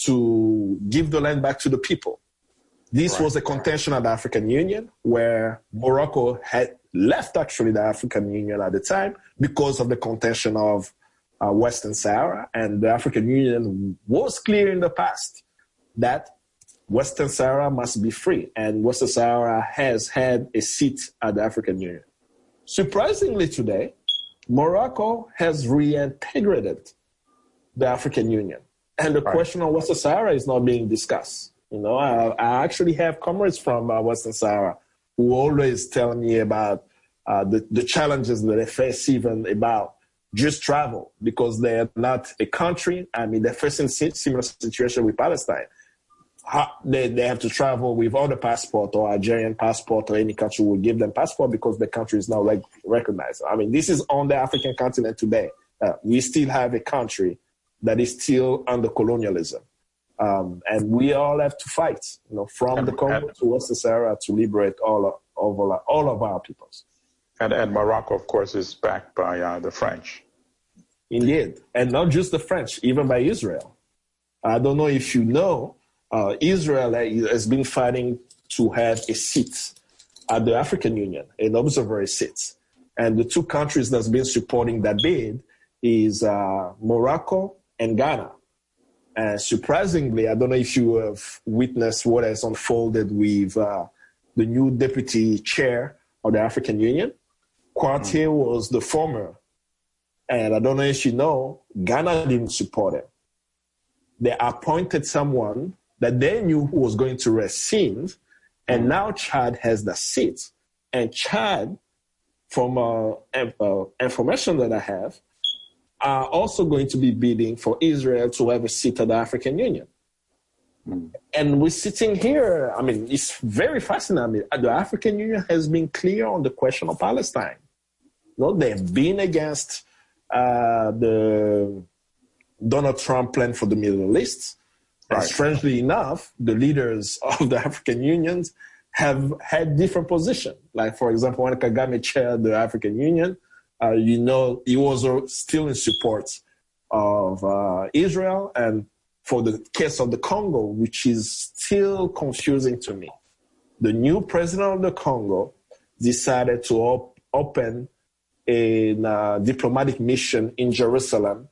to give the land back to the people. This right. was a contention at the African Union where Morocco had left actually the African Union at the time because of the contention of uh, Western Sahara. And the African Union was clear in the past that Western Sahara must be free. And Western Sahara has had a seat at the African Union. Surprisingly today, Morocco has reintegrated the African Union. And the right. question of Western Sahara is not being discussed. You know, I, I actually have comrades from uh, Western Sahara who always tell me about uh, the, the challenges that they face, even about just travel, because they're not a country. I mean, they're facing a similar situation with Palestine. How, they, they have to travel with other passport or Algerian passport, or any country will give them passport because the country is not rec- recognized. I mean, this is on the African continent today. Uh, we still have a country that is still under colonialism. Um, and we all have to fight, you know, from and, the Congo and, to Western Sahara to liberate all of, all of, all of our peoples. And, and Morocco, of course, is backed by uh, the French. Indeed. And not just the French, even by Israel. I don't know if you know, uh, Israel has been fighting to have a seat at the African Union, an observer seat. And the two countries that's been supporting that bid is uh, Morocco and Ghana. And surprisingly, I don't know if you have witnessed what has unfolded with uh, the new deputy chair of the African Union. Quartier mm-hmm. was the former. And I don't know if you know, Ghana didn't support him. They appointed someone that they knew who was going to rescind, and mm-hmm. now Chad has the seat. And Chad, from uh, uh, information that I have, are also going to be bidding for Israel to have a seat at the African Union. Mm. And we're sitting here, I mean, it's very fascinating. I mean, the African Union has been clear on the question of Palestine. You know, they've been against uh, the Donald Trump plan for the Middle East. Right. And strangely enough, the leaders of the African Union have had different positions. Like, for example, when Kagame chaired the African Union, Uh, you know, he was uh, still in support of uh, Israel, and for the case of the Congo, which is still confusing to me. The new president of the Congo decided to op- open a uh, diplomatic mission in Jerusalem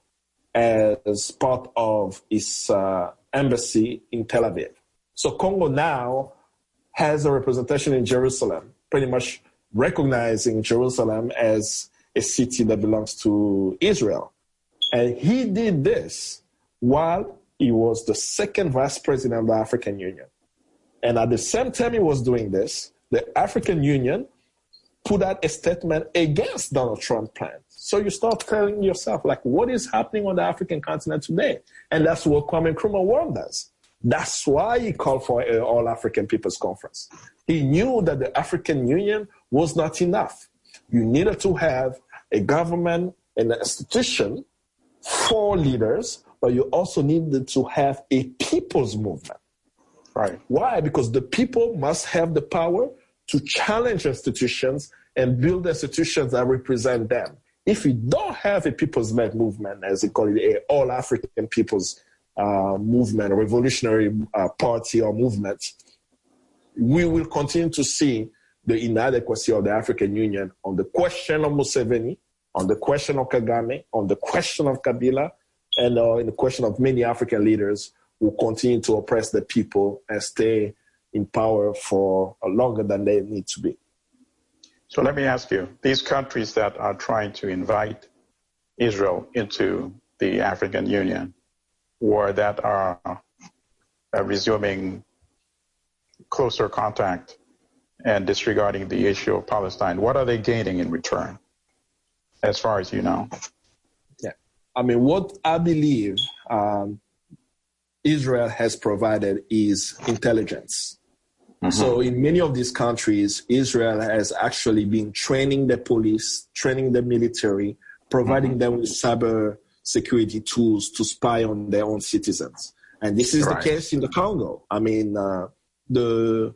as part of his uh, embassy in Tel Aviv. So Congo now has a representation in Jerusalem, pretty much recognizing Jerusalem as a city that belongs to Israel. And he did this while he was the second vice president of the African Union. And at the same time he was doing this, the African Union put out a statement against Donald Trump's plan. So you start telling yourself, like, what is happening on the African continent today? And that's what Kwame Nkrumah warned us. That's why he called for an All-African People's Conference. He knew that the African Union was not enough. You needed to have a government and an institution for leaders, but you also needed to have a people's movement. Right. Why? Because the people must have the power to challenge institutions and build institutions that represent them. If you don't have a people's-led movement, as they call it, an all-African people's uh, movement, a revolutionary uh, party or movement, we will continue to see the inadequacy of the African Union on the question of Museveni, on the question of Kagame, on the question of Kabila, and uh, in the question of many African leaders who continue to oppress the people and stay in power for longer than they need to be. So let me ask you, these countries that are trying to invite Israel into the African Union, or that are uh, resuming closer contact and disregarding the issue of Palestine, what are they gaining in return, as far as you know? Yeah, I mean, what I believe um, Israel has provided is intelligence. Mm-hmm. So in many of these countries, Israel has actually been training the police, training the military, providing mm-hmm. them with cyber security tools to spy on their own citizens. And this is right. the case in the Congo. I mean, uh, the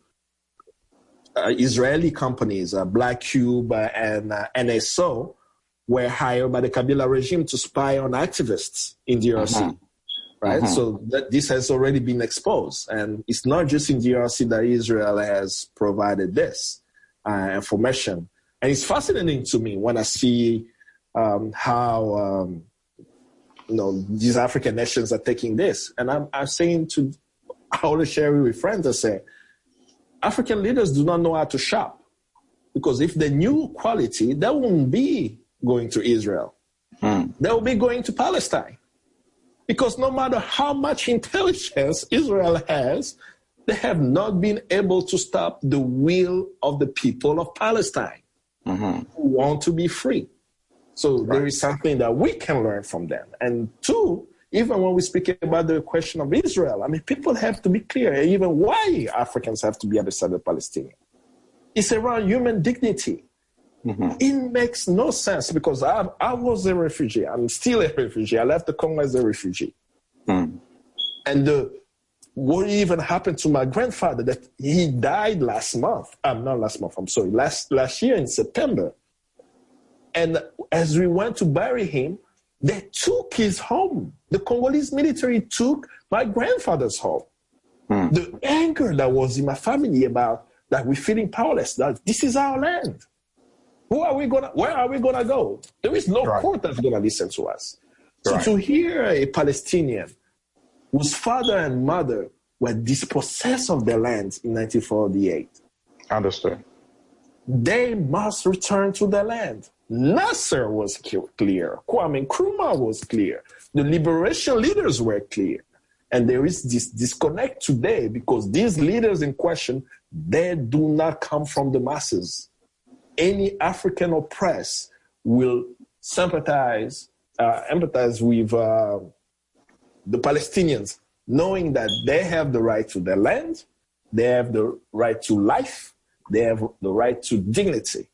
uh, Israeli companies, uh, Black Cube uh, and uh, N S O, were hired by the Kabila regime to spy on activists in D R C. Mm-hmm. Right, mm-hmm. so that this has already been exposed, and it's not just in D R C that Israel has provided this uh, information. And it's fascinating to me when I see um, how um, you know these African nations are taking this. And I'm, I'm saying to, I always share with friends, I say, African leaders do not know how to shop, because if they knew quality, they wouldn't be going to Israel. Mm. They will be going to Palestine. Because no matter how much intelligence Israel has, they have not been able to stop the will of the people of Palestine mm-hmm. who want to be free. So right. there is something that we can learn from them. And two, even when we speak about the question of Israel, I mean, people have to be clear, even why Africans have to be at the side of Palestinians. It's around human dignity. Mm-hmm. It makes no sense, because I, I was a refugee. I'm still a refugee. I left the Congo as a refugee. Mm. And the, what even happened to my grandfather, that he died last month. I'm um, not last month, I'm sorry, last, last year in September. And as we went to bury him, they took his home. The Congolese military took my grandfather's home. Mm. The anger that was in my family about that we're feeling powerless, that this is our land. Who are we gonna? Where are we gonna go? There is no right. court that's gonna listen to us. So right. to hear a Palestinian whose father and mother were dispossessed of their land in nineteen forty-eight, understood, they must return to their land. Nasser was clear. Kwame Nkrumah was clear. The liberation leaders were clear. And there is this disconnect today, because these leaders in question, they do not come from the masses. Any African oppressed will sympathize, uh, empathize with uh, the Palestinians, knowing that they have the right to their land, they have the right to life, they have the right to dignity.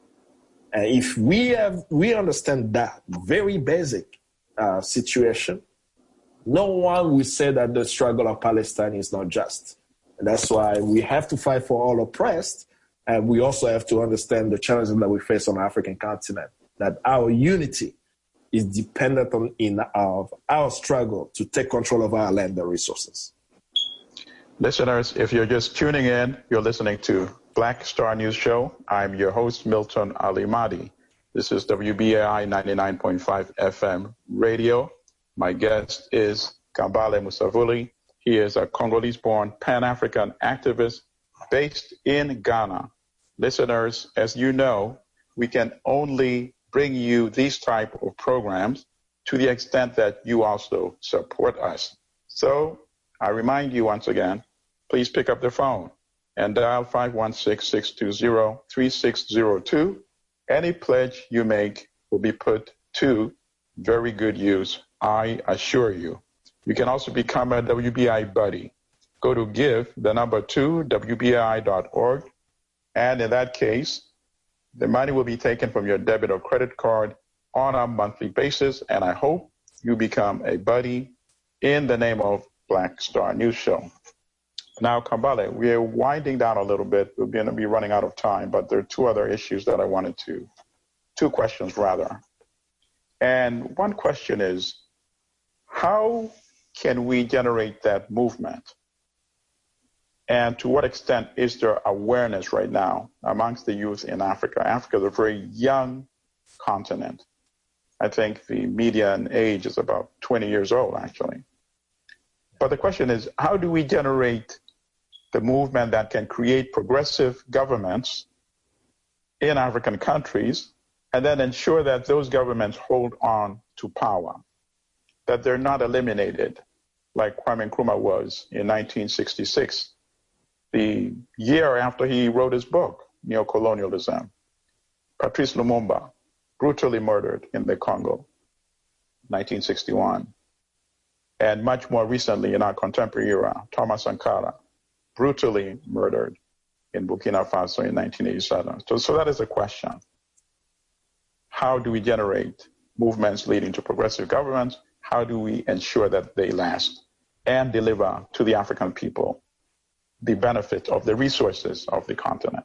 And if we have, we understand that very basic uh, situation, no one will say that the struggle of Palestine is not just. And that's why we have to fight for all oppressed. And we also have to understand the challenges that we face on the African continent, that our unity is dependent on in our, our struggle to take control of our land and resources. Listeners, if you're just tuning in, you're listening to Black Star News Show. I'm your host, Milton Ali-Mahdi. This is W B A I ninety-nine point five F M radio. My guest is Kambale Musavuli. He is a Congolese-born Pan-African activist based in Ghana. Listeners, as you know, we can only bring you these type of programs to the extent that you also support us. So I remind you once again, please pick up the phone and dial five one six, six two zero, three six zero two. Any pledge you make will be put to very good use, I assure you. You can also become a W B I buddy. Go to give, the number two, W B I dot org. And in that case, the money will be taken from your debit or credit card on a monthly basis. And I hope you become a buddy in the name of Black Star News Show. Now, Kambale, we're winding down a little bit. We're going to be running out of time, but there are two other issues that I wanted to, two questions rather. And one question is, how can we generate that movement? And to what extent is there awareness right now amongst the youth in Africa? Africa is a very young continent. I think the median age is about twenty years old, actually. But the question is, how do we generate the movement that can create progressive governments in African countries and then ensure that those governments hold on to power, that they're not eliminated like Kwame Nkrumah was in nineteen sixty-six, the year after he wrote his book, Neocolonialism. Patrice Lumumba, brutally murdered in the Congo, nineteen sixty-one. And much more recently in our contemporary era, Thomas Sankara, brutally murdered in Burkina Faso in nineteen eighty-seven. So, so that is the question. How do we generate movements leading to progressive governments? How do we ensure that they last and deliver to the African people the benefit of the resources of the continent?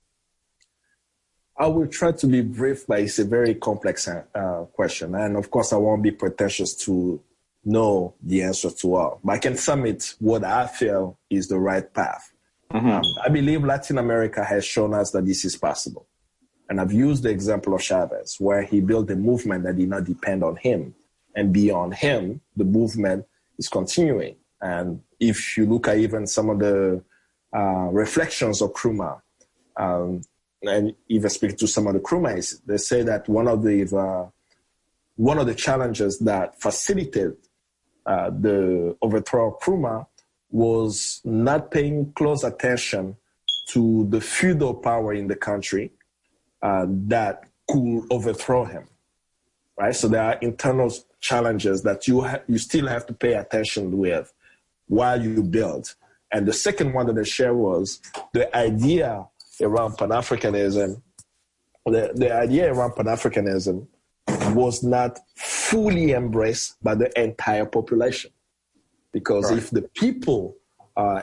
I will try to be brief, but it's a very complex uh, question. And of course, I won't be pretentious to know the answer to all. But I can submit what I feel is the right path. Mm-hmm. Um, I believe Latin America has shown us that this is possible. And I've used the example of Chavez, where he built a movement that did not depend on him. And beyond him, the movement is continuing. And if you look at even some of the uh, reflections of Nkrumah, um, and even speak to some of the Nkrumahs, they say that one of the uh, one of the challenges that facilitated uh, the overthrow of Nkrumah was not paying close attention to the feudal power in the country uh, that could overthrow him. Right, so there are internal challenges that you ha- you still have to pay attention with while you build. And the second one that they share was the idea around Pan-Africanism. The, the idea around Pan-Africanism was not fully embraced by the entire population. Because right. if the people uh,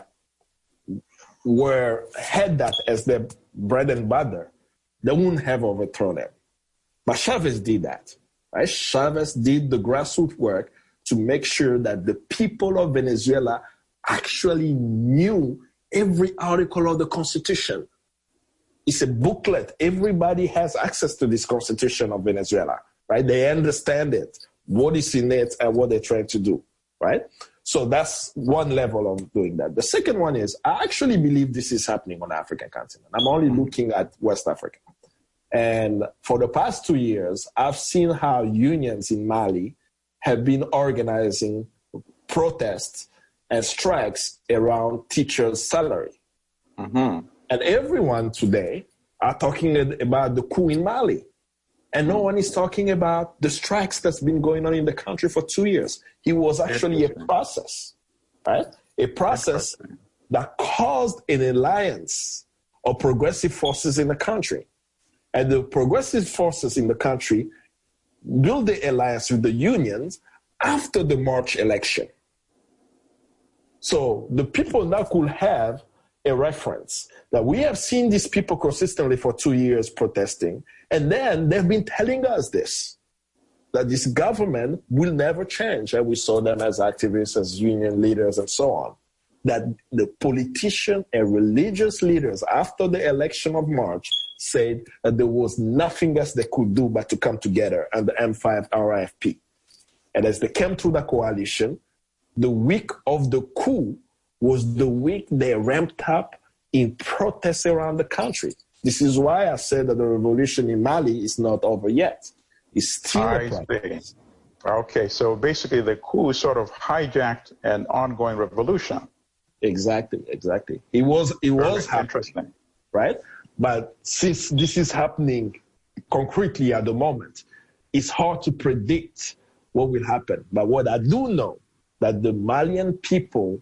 were had that as their bread and butter, they wouldn't have overthrown them. But Chavez did that. Right? Chavez did the grassroots work to make sure that the people of Venezuela actually knew every article of the Constitution. It's a booklet. Everybody has access to this Constitution of Venezuela, right? They understand it, what is in it, and what they're trying to do, right? So that's one level of doing that. The second one is, I actually believe this is happening on the African continent. I'm only looking at West Africa. And for the past two years, I've seen how unions in Mali have been organizing protests and strikes around teachers' salary. Mm-hmm. And everyone today are talking about the coup in Mali. And no one is talking about the strikes that's been going on in the country for two years. It was actually a process, right? A process that caused an alliance of progressive forces in the country. And the progressive forces in the country built the alliance with the unions after the March election. So the people now could have a reference that we have seen these people consistently for two years protesting. And then they've been telling us this, that this government will never change. And we saw them as activists, as union leaders, and so on. That the politicians and religious leaders after the election of March said that there was nothing else they could do but to come together under M five R I F P. And as they came through the coalition, the week of the coup was the week they ramped up in protests around the country. This is why I said that the revolution in Mali is not over yet. It's still I a process. Okay, so basically the coup sort of hijacked an ongoing revolution. Exactly, exactly. It was it was Very interesting, right? But since this is happening concretely at the moment, it's hard to predict what will happen. But what I do know, that the Malian people,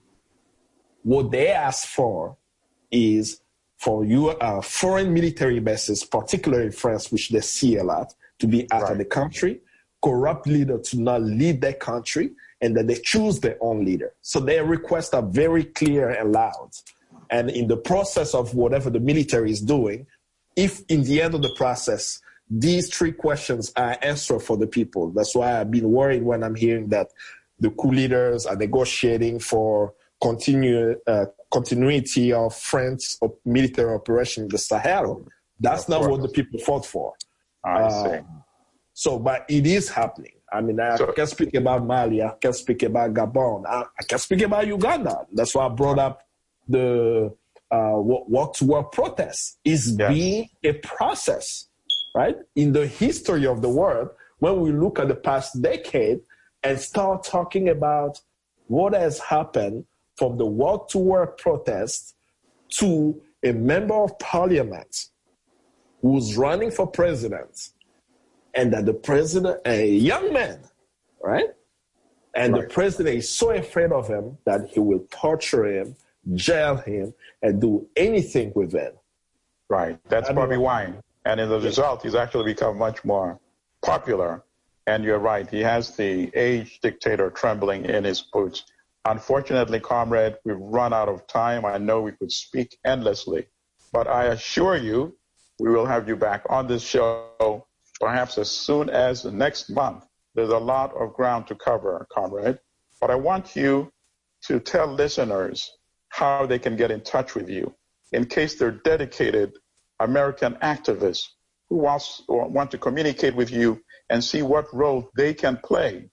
what they ask for is for you, uh, foreign military bases, particularly in France, which they see a lot, to be out right. of the country, corrupt leader to not lead their country, and that they choose their own leader. So their requests are very clear and loud. And in the process of whatever the military is doing, if in the end of the process, these three questions are answered for the people. That's why I've been worried when I'm hearing that the coup leaders are negotiating for continue, uh, continuity of French military operation in the Sahel. That's not what the people fought for. I uh, see. So, but it is happening. I mean, I so, can speak about Mali, I can speak about Gabon, I, I can speak about Uganda. That's why I brought up the uh, walk to work protest. Is yes. being a process, right? In the history of the world, when we look at the past decade and start talking about what has happened from the walk to work protest to a member of parliament who's running for president, and that the president, a young man, right? And right. the president is so afraid of him that he will torture him, jail him, and do anything with him. Right. That's Bobby Wine. And as a result, he's actually become much more popular. And you're right. He has the aged dictator trembling in his boots. Unfortunately, comrade, we've run out of time. I know we could speak endlessly, but I assure you, we will have you back on this show perhaps as soon as next month. There's a lot of ground to cover, comrade. But I want you to tell listeners how they can get in touch with you in case they're dedicated American activists who wants, or want to communicate with you and see what role they can play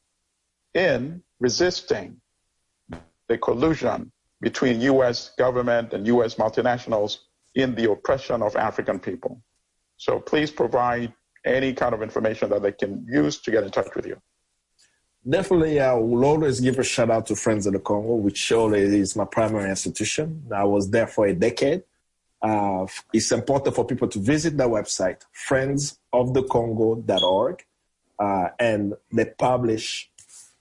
in resisting the collusion between U S government and U S multinationals in the oppression of African people. So please provide any kind of information that they can use to get in touch with you. Definitely, I will always give a shout out to Friends of the Congo, which always is my primary institution. I was there for a decade. Uh, it's important for people to visit their website, friends of the congo dot org, uh, and they publish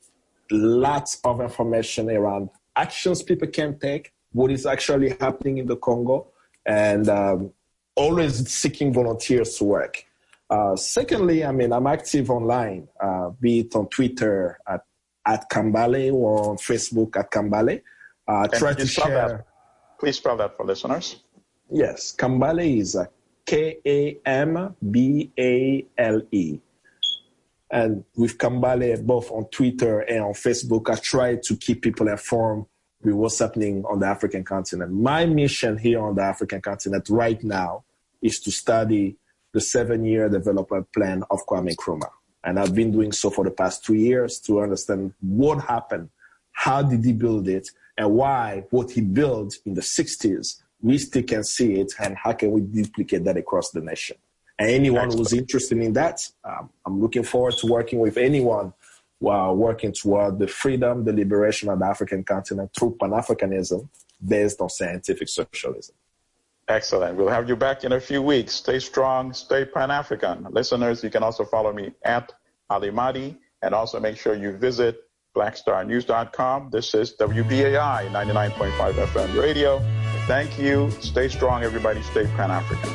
lots of information around actions people can take, what is actually happening in the Congo, and um, always seeking volunteers to work. Uh, secondly, I mean, I'm active online, uh, be it on Twitter at, at Kambale or on Facebook at Kambale. Uh, try to share. That? Please spell that for listeners. Yes, Kambale is uh, K A M B A L E. And with Kambale, both on Twitter and on Facebook, I try to keep people informed with what's happening on the African continent. My mission here on the African continent right now is to study the seven-year development plan of Kwame Nkrumah. And I've been doing so for the past two years to understand what happened, how did he build it, and why what he built in the sixties, we still can see it, and how can we duplicate that across the nation. And anyone Excellent. Who's interested in that, um, I'm looking forward to working with anyone while working toward the freedom, the liberation of the African continent through Pan-Africanism based on scientific socialism. Excellent. We'll have you back in a few weeks. Stay strong, stay Pan-African. Listeners, you can also follow me at Ali Mahdi, and also make sure you visit black star news dot com. This is W B A I ninety-nine point five F M radio. Thank you. Stay strong, everybody. Stay Pan-African.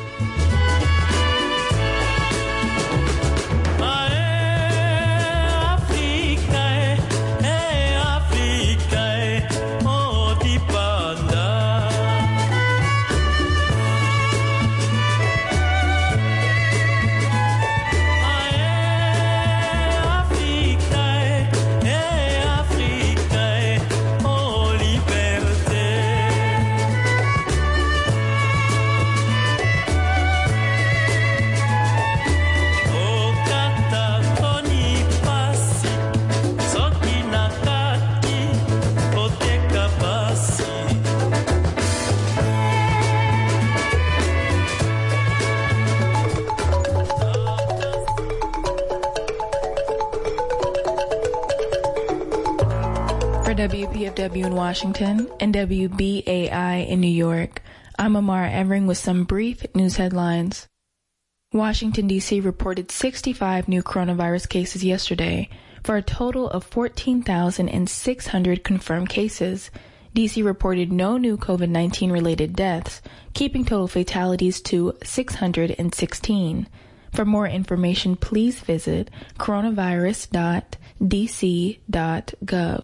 For W P F W in Washington and W B A I in New York, I'm Amara Evering with some brief news headlines. Washington, D C reported sixty-five new coronavirus cases yesterday, for a total of fourteen thousand six hundred confirmed cases. D C reported no new COVID nineteen related deaths, keeping total fatalities to six hundred sixteen. For more information, please visit coronavirus dot d c dot gov.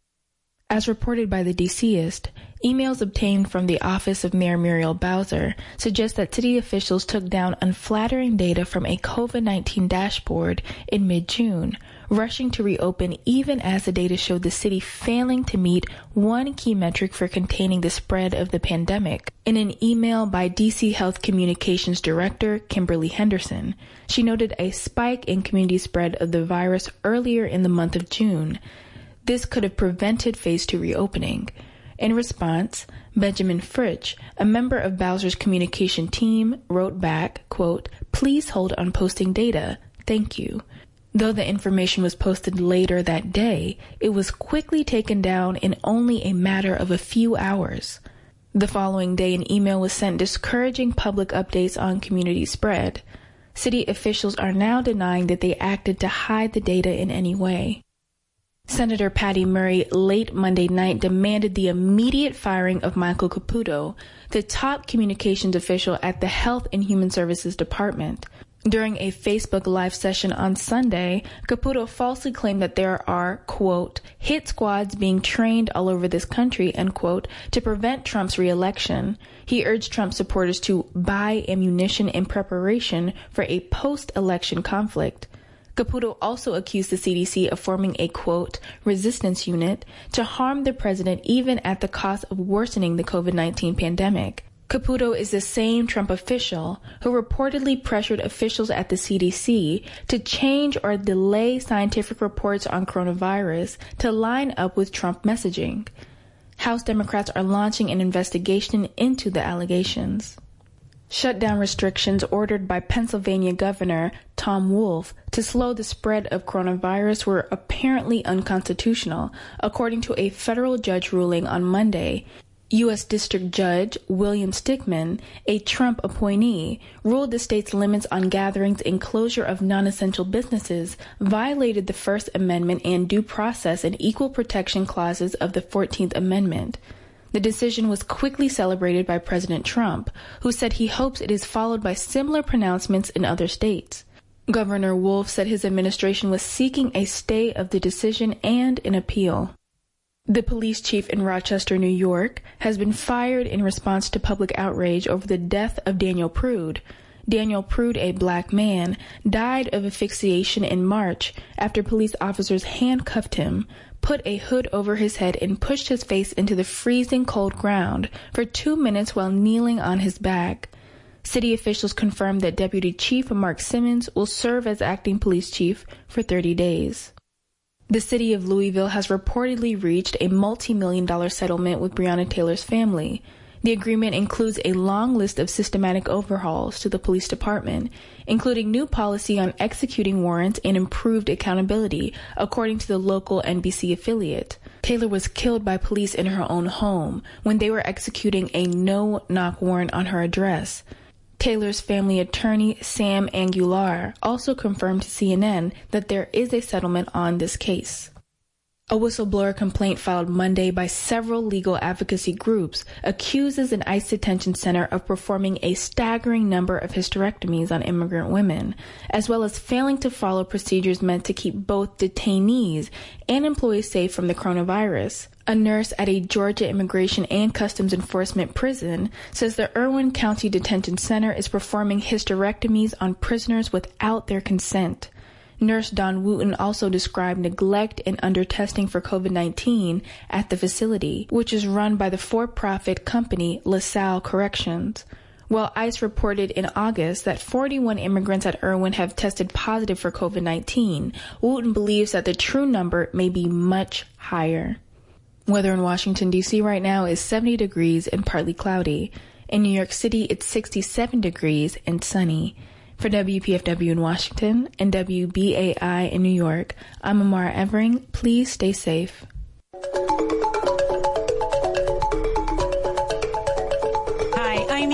As reported by the DCist, emails obtained from the office of Mayor Muriel Bowser suggest that city officials took down unflattering data from a COVID nineteen dashboard in mid-June, rushing to reopen even as the data showed the city failing to meet one key metric for containing the spread of the pandemic. In an email by D C Health Communications Director Kimberly Henderson, she noted a spike in community spread of the virus earlier in the month of June. This could have prevented phase two reopening. In response, Benjamin Fritsch, a member of Bowser's communication team, wrote back, quote, "Please hold on posting data. Thank you." Though the information was posted later that day, it was quickly taken down in only a matter of a few hours. The following day, an email was sent discouraging public updates on community spread. City officials are now denying that they acted to hide the data in any way. Senator Patty Murray late Monday night demanded the immediate firing of Michael Caputo, the top communications official at the Health and Human Services Department. During a Facebook Live session on Sunday, Caputo falsely claimed that there are, quote, hit squads being trained all over this country, end quote, to prevent Trump's re-election. He urged Trump supporters to buy ammunition in preparation for a post-election conflict. Caputo also accused the C D C of forming a, quote, resistance unit to harm the president even at the cost of worsening the COVID nineteen pandemic. Caputo is the same Trump official who reportedly pressured officials at the C D C to change or delay scientific reports on coronavirus to line up with Trump messaging. House Democrats are launching an investigation into the allegations. Shutdown restrictions ordered by Pennsylvania Governor Tom Wolf to slow the spread of coronavirus were apparently unconstitutional, according to a federal judge ruling on Monday. U S District Judge William Stickman, a Trump appointee, ruled the state's limits on gatherings and closure of non-essential businesses violated the First Amendment and due process and equal protection clauses of the fourteenth Amendment. The decision was quickly celebrated by President Trump, who said he hopes it is followed by similar pronouncements in other states. Governor Wolf said his administration was seeking a stay of the decision and an appeal. The police chief in Rochester, New York, has been fired in response to public outrage over the death of Daniel Prude. Daniel Prude, a black man, died of asphyxiation in March after police officers handcuffed him, put a hood over his head, and pushed his face into the freezing cold ground for two minutes while kneeling on his back. City officials confirmed that Deputy Chief Mark Simmons will serve as acting police chief for thirty days. The city of Louisville has reportedly reached a multi-million dollar settlement with Breonna Taylor's family. The agreement includes a long list of systematic overhauls to the police department, including new policy on executing warrants and improved accountability, according to the local N B C affiliate. Taylor was killed by police in her own home when they were executing a no-knock warrant on her address. Taylor's family attorney, Sam Angular, also confirmed to C N N that there is a settlement on this case. A whistleblower complaint filed Monday by several legal advocacy groups accuses an ICE detention center of performing a staggering number of hysterectomies on immigrant women, as well as failing to follow procedures meant to keep both detainees and employees safe from the coronavirus. A nurse at a Georgia Immigration and Customs Enforcement prison says the Irwin County Detention Center is performing hysterectomies on prisoners without their consent. Nurse Dawn Wooten also described neglect and undertesting for COVID nineteen at the facility, which is run by the for-profit company LaSalle Corrections. While ICE reported in August that forty-one immigrants at Irwin have tested positive for COVID nineteen, Wooten believes that the true number may be much higher. Weather in Washington, D C right now is seventy degrees and partly cloudy. In New York City, it's sixty-seven degrees and sunny. For W P F W in Washington and W B A I in New York, I'm Amara Evering. Please stay safe.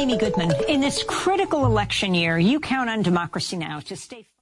I'm Amy Goodman. In this critical election year, you count on Democracy Now! To stay